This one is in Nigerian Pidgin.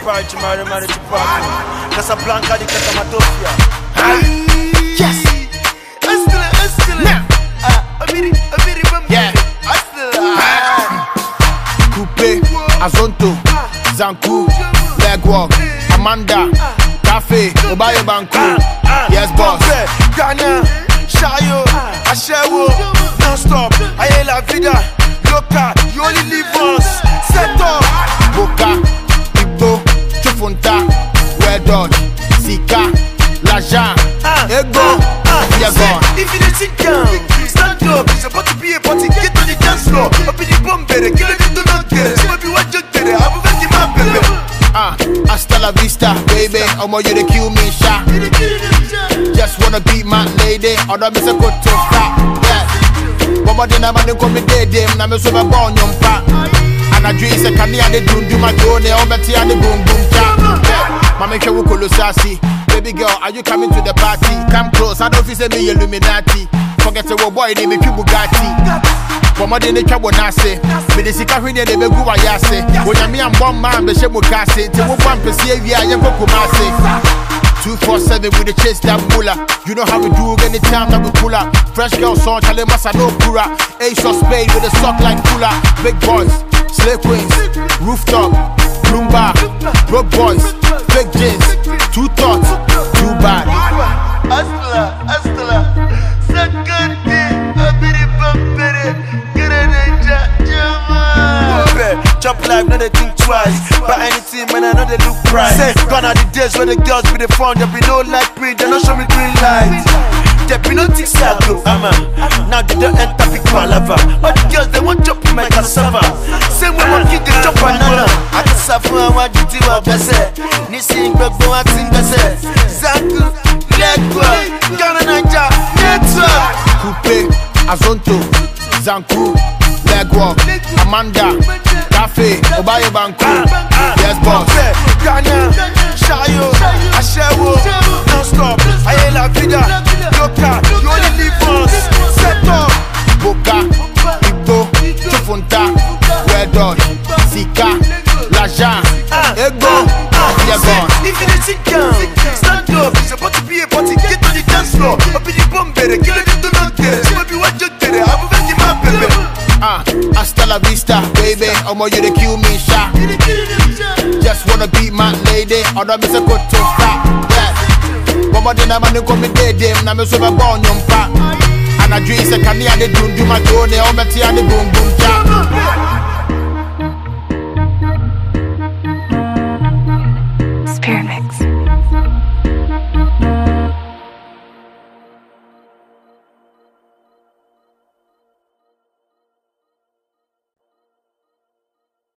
Party, Mari Chipaku. Casablanca, the Catamatopia. Yes. Yeah. Coupe, Azonto, Zanku, Legwalk, Amanda, Cafe, Obaye Banku. Yes, boss. Ghana, Shayo, Ashewo, non-stop. Aye la vida, loca, you only live once. Set up. Boca, Igbo, Chofunta, Wedon, Sika, Lajan, Ego, you're gone. If you didn't sit down, stand up. It's about to be a party. Get on the dance floor. Up in the bomb, kill it to not get it. Maybe what you did, I will get my baby. Hasta la vista, baby. Omo, you the kill me, sha. Just wanna beat my lady. Other miss a good to stop. Yeah. One more than I'm gonna come in dead. Now I'm so born young pa. And I dream say can I do my drone? I'm better than the boom boom cha. Mama can we call sassy? Baby girl, are you coming to the party? Come close, I don't feel say me Illuminati. Forget the boy, they make you Bugatti. One more than the trouble nase. Me the sika when they be go ayase. When you me and one man be shemu kase. Te wo fan pese wi ayen ko kumase. 247 with the chase that bulla. You know how we do anytime that we pull up. Fresh girl song, chale massa no pura. Ace or spade with a sock like cooler. Big boys, slave queens, rooftop, Bloomba, broke boys, fake jeans, two thoughts, too bad. Hustler, second day, I be the bumpere, get a ninja, chop life, no they think twice. But anything, man, I know they look price. Say, gone are the days where the girls be the phone, there be no light green, they don't show me green light. There be no things I go, now they don't enter big palava. But the girls, they want chop in my cassava. Same way my kid, they chop banana. I can suffer, I want you to have a set. Nissing, but go out in the set. Zanku, Legwalk, Ghana, Niger, network. Coupe, Azonto, Zanku, Legwalk, Amanda, Cafe, Obaye Banku. Yes, boss. Ghana, Shayo, Ashewo, non-stop. Aye la vida, loca, you only live once. Set up. Boca, Igbo, Chofunta, Wedon, Sika, Lajan, Ego, you're gone. If you didn't sit down, stand up. It's about to be a party. Get on the dance floor. Up in the bomb, kill it to not get it. Maybe what you did, I will get my baby. Hasta la vista, baby. Omo, you the kill me, sha. Just wanna beat my lady. Other miss a good to stop. Yeah. One more than I'm gonna come in dead. Now I'm so born young pa. And I dream say can I do my drone? I'm better than the boom boom cha.